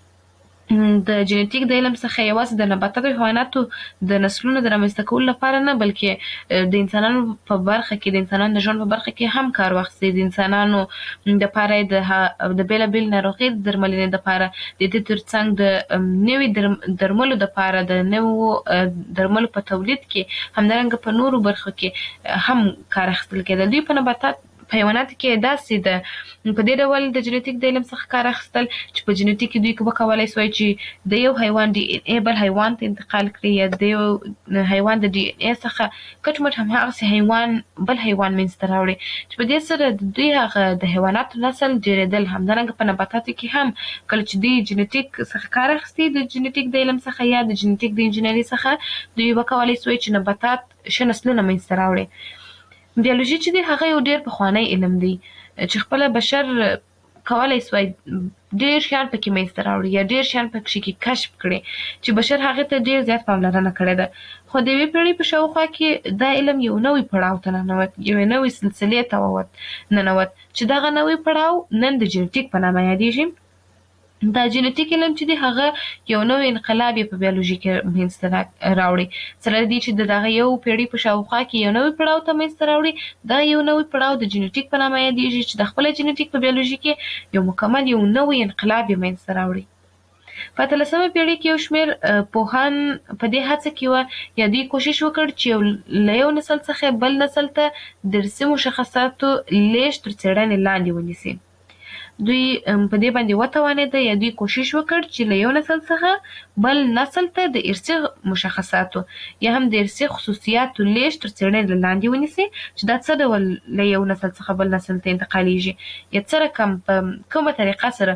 د جنټیک د علم څخه یوازې د نباتاتو او حیواناتو د نسلونو د رامنځته کولو لپاره نه، بلکې د انسانانو په برخه کې، د انسانانو د ژوند په برخه کې هم کار واخیستی. د انسانانو دپاره د بېلابېل ناروغۍ د درملنې دپاره، د دې ترڅنګ د نوي درملو دپاره، د نوو درملو په تولید کې، همدارنګه په نورو برخو کې هم کار اخیستل کېده. دوی په حیواناتو کې داسې ده په دې ډول د جنټیک د علم څخه کار اخیستل چې په جنټیک کې دوی وکولی سوی چې د یو حیوان ډي ان اے بل حیوان ته انتقال کړي، یا د یو حیوان د ډي ان اے څخه کټ مټ هماغسې حیوان بل حیوان منځته راوړي، چې په دې سره د دوی هغه د حیواناتو نسل ډېرېدل. همدارنګه په نباتاتو کې هم کله چې دوی جنټیک څخه کار اخیستي، د جنټیک د علم څخه یا د جنټیک د انجینري څخه، دوی وکولی سوی چې نباتات ښه نسلونه منځته راوړي. بیولوژي چې دی هغه یو ډېر پخوانی علم دی چې خپله بشر کولی سوی ډېر شیان پکې منځته راوړي یا ډېر شیان پکې کشف کړي چې بشر هغې ته ډېر زیات پاملرنه کړې ده. خو د یوې پېړۍ په شاوخوا کې دا علم یو نوی پړاو ته ننوت، یوې نوې سلسلې ته ننوت، چې دغه نوی پړاو نن د جنټیک په نامه یادېږي. دا جنټیک علم چې دی هغه یو نوی انقلاب یې په بیولوژي کې منځته راوړي، سره دې چې د دغه یو پېړۍ په شاوخوا کې یو نوی پړاو ته منځته راوړي. دا یو نوی پړاو د جنټیک په نامه یادېږي چې د خپله جنټیک په بیولوژي کې یو مکمل یو نوی انقلاب یې منځته راوړي. په 18مه پېړۍ کې یو شمېر پوهان په دې هڅه کې وه یا دوی کوشش وکړ چې له یو نسل څخه بل نسل ته د ارثي مشخصاتو لیږد تر څېړنې لاندې ونیسي. دوی په دې باندې وتوانېده یا دوی کوشش وکړ چې له یو نسل څخه بل نسل ته د ارثي مشخصاتو یا هم د ارثي خصوصیاتو لیږد تر څېړنې لاندې ونیسي، چې دا څه ډول له یو نسل څخه بل نسل ته انتقالیږي یا څه رقم په کومه طریقه سره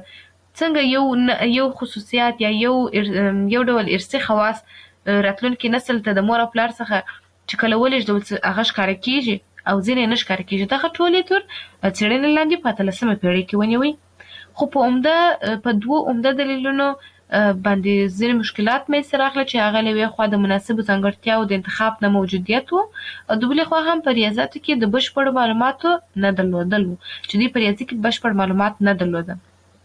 څنګه یو خصوصیات یا یو ډول ارثي خواص راتلونکي نسل ته د مور او پلار څخه چې کله ولېږدول هغه ښکاره کېږي او ځینې نه ښکاره کېږي. دغه ټول یې تر څېړنې لاندې په 18مه پېړۍ کې ونیوئ. خو په دوو عمده دلیلونو باندې ځینې مشکلات منځته راغله، چې هغه له یوې خوا د مناسبو ځانګړتیاوو د انتخاب نه موجودیت و، او د بلې خوا هم په ریاضیاتو کې د بشپړو معلوماتو نه درلودل و، چې دوی په ریاضي کې بشپړ معلومات نه درلوده.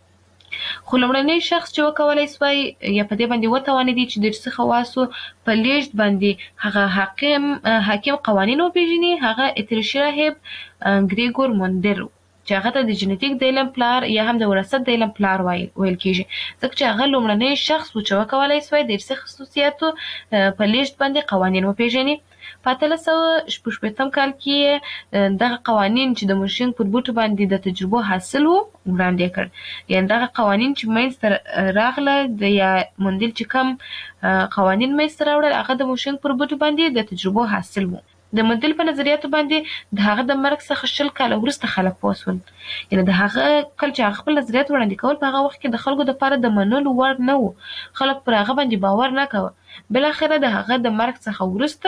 خو لومړنی شخص چې وکولی سوی یا په دې باندې وتوانېدی چې د ارثي خواصو په لیږد باندې هغه حاکم قوانین وپېژني، هغه اتریشي راهب ګریګور موندر و، چې هغه ته د جنټیک د علم پلار یا هم د وراثت د علم پلار ویل کېږي، ځکه چې هغه لومړنی شخص و چې وکولی سوی د ارثي خصوصیاتو په لیږد باندې قوانین وپېژني. په 1866 کال کې دغه قوانین چې د مورشینګ پر بوټو باندې د تجربو حاصل و وړاندې کړ، یعنې دغه قوانین چې منځته راغله د یا موندل چې کوم قوانین منځته راوړل هغه د مورشینګ پر بوټو باندې د تجربو حاصل و. د موندل په نظریاتو باندې د هغه د مرګ څخه 20 کاله وروسته خلک پوه شول، یعنې د هغه کله چې هغه خپل نظریات وړاندې کول په هغه وخت کې د خلکو دپاره د منلو وړ نه و، خلک پر هغه باندې باور نه کوه. بالاخره د هغه د مرګ څخه وروسته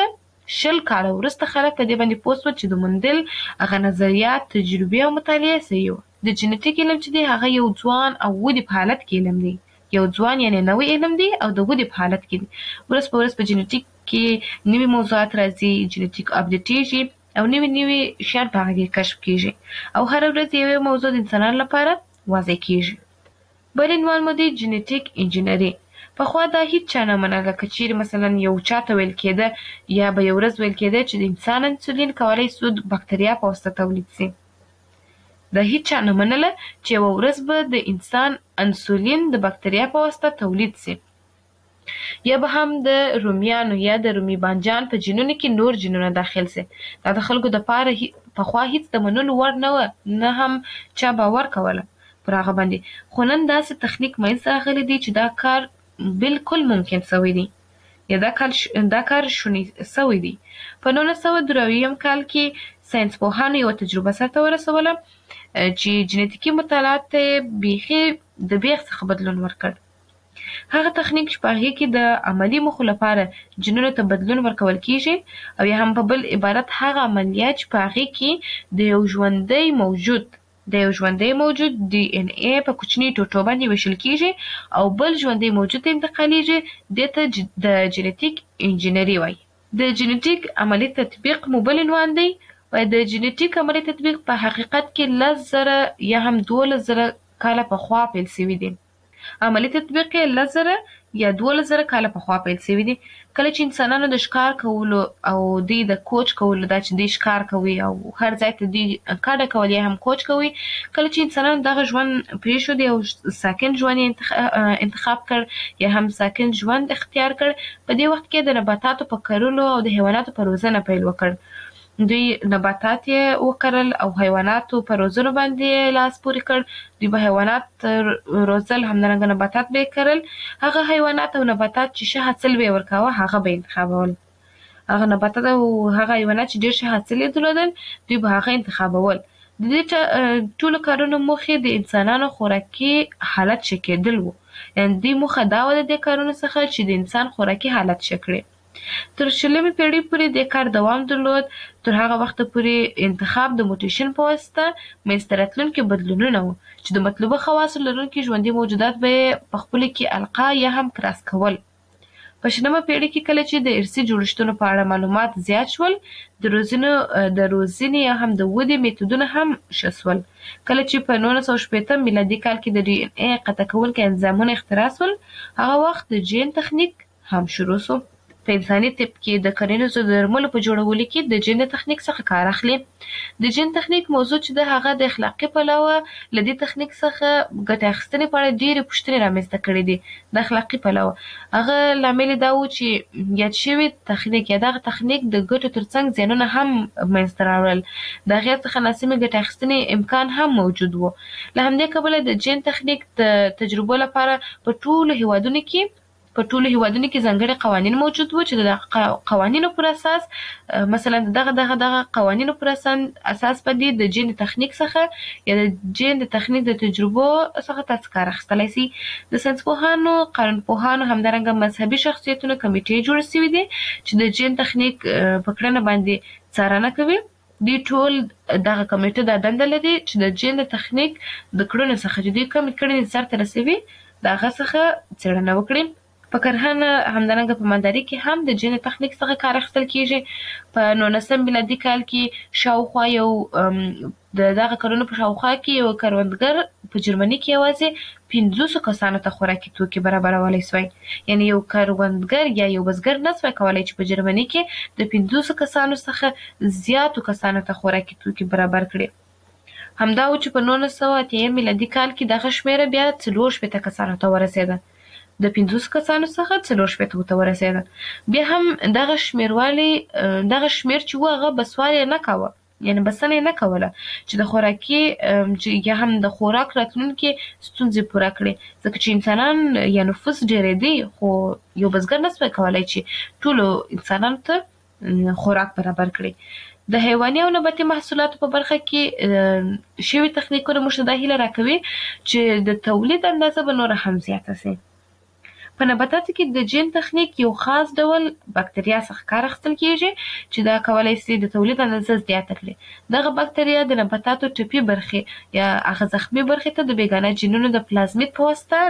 20 کاله وروسته خلک په دې باندې پوه شول چې د مندل هغه نظریات تجربې او مطالعې صحیح وو. د جینټیک علم چې دی هغه یو ځوان او ودې په حالت کې علم دی، یو ځوان یعنی نوی علم دی او د ودې په حالت کې دی. ورځ په ورځ په جینټیک کې نوي موضوعات راځي، جینټیک اپډیټیږي او نوي شیان په هغه کې کشف کیږي او هر ورځ یو موضوع د انسانانو لپاره واضح کیږي. بل عنوان مو دی جینټیک انجینری. پخوا دا هیڅ چا نه منله که چیرې مثلا یو چاته ویل کېده یا به یو ورځ ویل کېده چې د انسان انسولین کولی سو د بکتریا په واسطه تولید سي. دا هیڅ چا نه منله چې یوه ورځ به د انسان انسولین د بکتریا په واسطه تولید سي. یا به هم د رومیانو یا د رومي بانجان په جینونو کې نور جینونه داخل سي. دا د خلکو دپاره پخوا هیڅ د منلو وړ نه وه، نه هم چا باور کوله پر هغه باندې. خو نن داسې تخنیک منځته راغلی دی چې دا کار بالکل ممکن سوی دی یا دا کار شونی سوی دی. په 1993 کال کې ساینس پوهانو یوه تجربه سرته ورسوله چې جینټیکي مطالعات ته بیخي د بیخ څخه بدلون ورکړ. هغه تخنیک چې په هغې کې د عملي موخو لپاره جینونو ته بدلون ورکول کیږي او یا هم په بل عبارت هغه عملیات چې په هغې کې د یو ژوندی موجود دی ان ای په کوچني ټوټو باندې ویشل کیږي او بل ژوندی موجود ته انتقالیږي، دې ته د جینټیک انجینری وایي. د جینټیک عملي تطبیق مو بل عنوان دی. د جینټیک عملي تطبیق په حقیقت کې 10,000 یا هم 12,000 کاله پخوا پیل سوي دی. عملي تطبیق یې 10,000 یا 12,000 کاله پخوا پیل سوي دي. کله چې انسانانو د ښکار کولو او دوی د کوچ کولو، دا چې دوی ښکار کوي او هر ځای ته دوی کډه کول یا هم کوچ کوي، کله چې انسانانو دغه ژوند پرېښود او ساکن ژوند یې انتخاب کړ یا هم ساکن ژوند اختیار کړ، په دې وخت کې د نباتاتو په کرلو او د حیواناتو په روزنه پیل وکړ. دوی نباتات یې وکرل او حیواناتو په روزنو باندې لاس پورې کړ. دوی به حیوانات روزل، همدارنګه نباتات به یې کرل. هغه حیوانات او نباتات چې ښه حاصل به یې ورکاوه هغه به یې انتخابول. هغه نباتات او هغه حیوانات چې ډېر ښه حاصل یې درلودل دوی به هغه انتخابول. د دې ټولو کارونو موخې د انسانانو خوراکي حالت ښه کېدل وو. یعنې دوی موخه دا وه د دې کارونو څخه چې د انسان خوراکي حالت ښه کړي. تر 20مې پېړۍ پورې د کار دوام درلود. تر هغه وخته پورې انتخاب د موټیشن په واسطه منځته راتلونکي بدلونونه وو چې د مطلوبه خواصو لرونکي ژوندي موجودات به یې په خپلو کې القا یا هم کراس کول. په 20مه پېړۍ کې کله چې د ارثي جوړښتونو په اړه معلومات زیات شول، د روزنې یا هم د ودې میتودونه هم ښه شول. کله چې په 1960 میلادي کال کې د ډي ان ای قطع کوونکي انزایمونه اختراع شول، هغه وخت د جین تخنیک هم شروع شو. په انساني طب کې د کرنیزو درملو په جوړولو کې د جین تخنیک څخه کار اخلي. د جین تخنیک موضوع چې د هغه د اخلاقي پلوه له دې تخنیک څخه ګټه اخیستنې په اړه ډېرې پوښتنې رامنځته کړي دي. د اخلاقي پلوه هغه لامل دا و چې یاد شوي تخنیک یا دغه تخنیک د ګټو ترڅنګ زیانونه هم منځته راوړل. د هغې څخه ناسمې ګټه اخیستنې امکان هم موجود و. له همدې کبله د جین تخنیک د تجربو لپاره په ټولو هیوادونو کې ځانګړي قوانین موجود وو چې د قوانینو پر اساس مثلا دغه قوانینو پر اساس باندې د جین تخنیک څخه یا د جین د تخنیک د تجربو څخه تاسو کار اخیستلی سي. د ساینس پوهانو، قانون پوهانو، همدارنګه مذهبي شخصیتونو کمیټې جوړې سوي دي چې د جین تخنیک په کړنه باندې څارنه کوي. دوی ټول دغه کمیټه دا دنده لري چې د جین د تخنیک د کړنو څخه چې دوی کومې کړنې سرته رسوي د هغه څخه څېړنه وکړي. په کرهنه همدارنګه په مالدارۍ کې هم د جین تخنیک څخه کار اخیستل کیږي. په 19 میلادي کال کې شاوخوا یو د دغه کلونو په شاوخوا کې یو کروندګر په جرمني کې یوازې 500 کسانو ته خوراکي توکي برابرولی سوی. یعنې یو کروندګر یا یو بزګر نه سوی کولی چې په جرمني کې د 500 کسانو څخه زیاتو کسانو ته خوراکي توکي برابر کړي. همدا و چې په 1980 میلادي کال کې دغه شمېره بیا 64 کسانو ته ورسېده. د 500 کسانو څخه 64 ته ورسېده. بیا هم دغه شمېر چې و هغه بسوالی نه کاوه، یعنې بسنه یې نه کوله چې د خوراکي یا هم د خوراک راتلونکي ستونزې پوره کړي، ځکه چې انسانان یا نفوس ډېرېدی خو یو بزګر نه سوی کولی چې ټولو انسانانو ته خوراک برابر کړي. د حیواني او نباتي محصولاتو په برخه کې شوي تخنیکونه موږ ته دا هیله راکوي چې د تولید اندازه به نوره هم زیاته سي. په نباتاتو کې د جین تخنیک یو خاص ډول بکتریا څخه کار اخیستل کیږي چې دا کولای شي د تولید اندازه زیاته کړي. دغه بکتریا د نباتاتو ټپي برخې یا هغه زخمي برخې ته د بیګانه جینونو د پلازمید په واسطه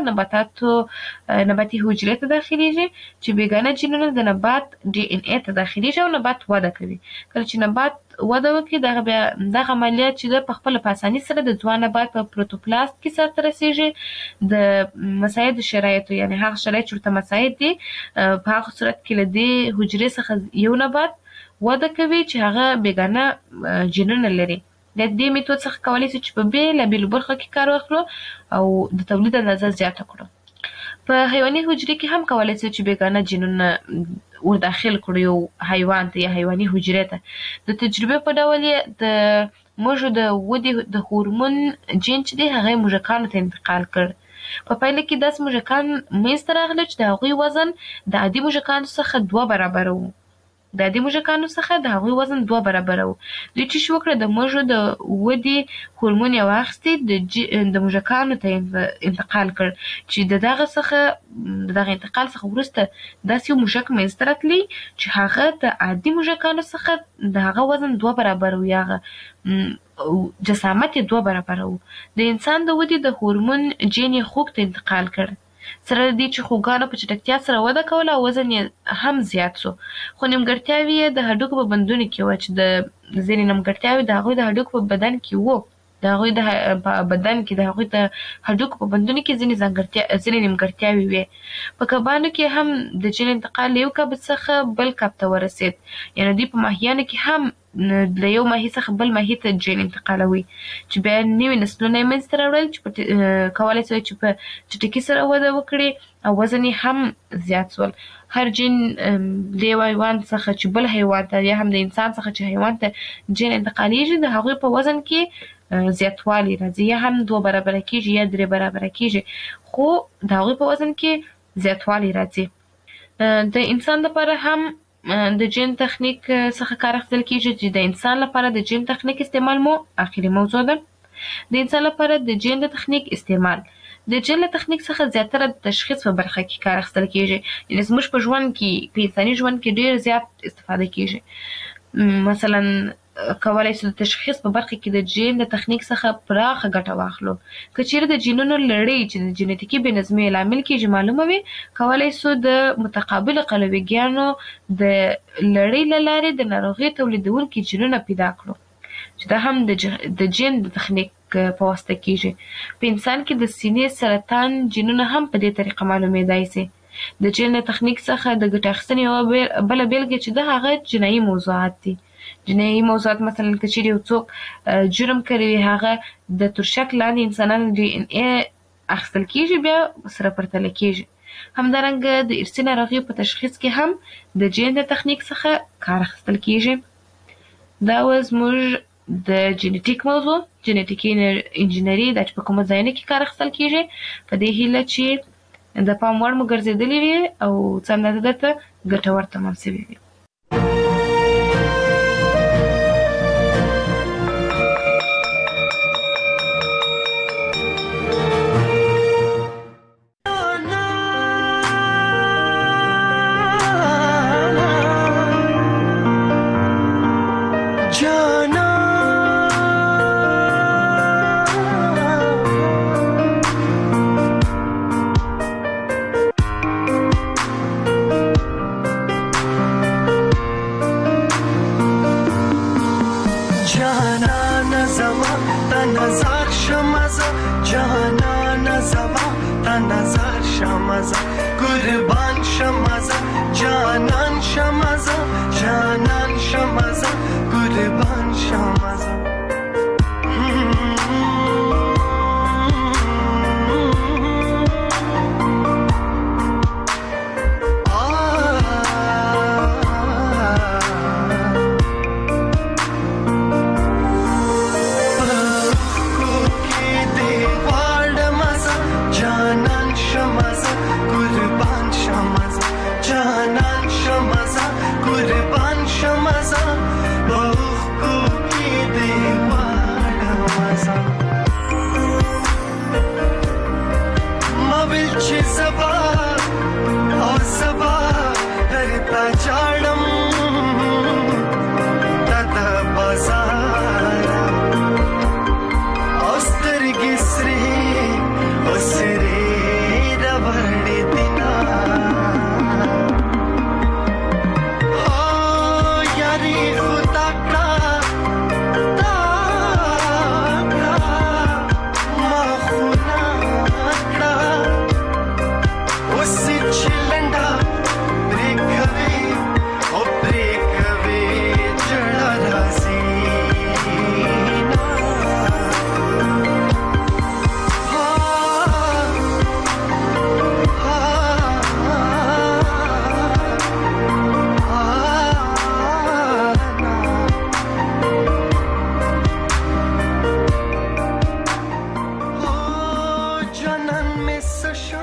نباتي حجرې ته داخليږي چې بیګانه جینونه د نبات ډي ان اي ته داخليږي او نبات وده کوي. کله چې نبات وده وکړي دغه عملیات چې د خپل په اسانۍ سره د ځوان نبات په پروتوپلاست کې سرته رسیږي. د مساعد شرایطو یعنی هغه شرایط چې ورته مساعد دي په هغه صورت کې له دې حجرې څخه یو نبات وده کوي چې هغه بیګانه جینونه لري. د دې میتود څخه کولی شي چې په بیلابیلو برخو کې کار واخلو او د تولید اندازه زیاته کړو. په حیواني حجرې کې هم کولی شي چې بیګانه جینونه ور داخل کړو یو حیوان ته یا حیواني حجرې ته. د تجربې په ډول یې د موږ د ودې د هورمون جین چې دی هغه موږکانو ته انتقال کړ. په پایله کې داسې موږکان منځته راغلل چې د هغوی وزن د عادي موږکانو څخه 2 برابره و. د عادي موږکانو څخه د هغوی وزن 2 برابره و. دوی چې وکړه د موږ د ودې هورمون یې واخیستې د موږکانو ته انتقال کړ چې د دغه انتقال څخه وروسته داسې یو موږک منځته راتلی چې هغه د عادي موږکانو څخه د هغه وزن 2 برابره و یا جسامت یې 2 برابره و. د انسان د ودې د هورمون جین یې خوک ته انتقال کړ. سره دې چې خوګانو په چټکتیا سره وده کوله او وزن یې هم زیات شو. خو نیمګړتیاوې یې د هډوکو په بندونو کې وه چې د ځینې نیمګړتیاوې د هغوی د هډوکو په بدن کې وو. د هغوی په بدن کې د هغوی د هډوکو په بندونو کې ځینې نیمګړتیاوې وې. په کبانو کې هم د جین انتقال له یو کب څخه بل کب ته ورسېد. یعنې دوی په ماهیانو کې هم له یو ماهي څخه بل ماهي ته جین انتقالوي چې بیا نوي نسلونه یې منځته راوړل چې کولی شي چې په چټکۍ سره وده وکړي او وزن یې هم زیات شول. هر جین له یو حیوان څخه چې بل حیوان ته یا هم د انسان څخه چې حیوان ته جین انتقالیږي د هغوی په وزن کې زیاتوالی راځي، یا هم 2 برابره کیږي یا 3 برابره کیږي، خو د هغوی په وزن کې زیاتوالی راځي. د انسان لپاره هم د جین تخنیک څخه کار اخیستل کیږي چې د انسان لپاره د جین تخنیک استعمال مو اخري موضوع ده. د انسان لپاره د جین د تخنیک استعمال د جین له تخنیک څخه زیاتره د تشخیص په برخه کې کار اخیستل کیږي. یعنې زموږ په ژوند کې په انساني ژوند کې ډیر زیات استفاده کیږي. مثلا کولی شو د تشخیص په برخه کې د جین د تخنیک څخه پراخه ګټه واخلو. که چیرې د جینونو لړۍ چې د جینیتیکي بې نظمۍ لامل کیږي معلومه وي، کولی شو د متقابل قلویګانو د لړۍ له لارې د ناروغۍ تولیدونکي جینونه پیدا کړو چې دا هم د جین د تخنیک په واسطه کیږي. په انسان کې د سینې سرطان جینونه هم په دې طریقه معلومېدای شي. د جین د تخنیک څخه د ګټې اخیستنې یوه بله بېلګه چې ده هغه جنایي موضوعات دي. جنایي موضوعات مثلا که چیرې یو څوک جرم کوي هغه د ترشک لاندې انسانانو ډي ان اي اخیستل کیږي بیا سره پرتله کیږي. همدارنګه د ارثي ناروغیو په تشخیص کې هم د جین د تخنیک څخه کار اخیستل کیږي. دا و زموږ د جینیټیک موضوع، جینیټیکي انجینري دا چې په کومو ځایونو کې کار اخیستل کیږي، په دې هیله چې د پام وړ مو ګرځېدلې وي او څه اندازه درته ګټور تمام شوي وي. قربان شمازه جانان شمازه قربان شمازه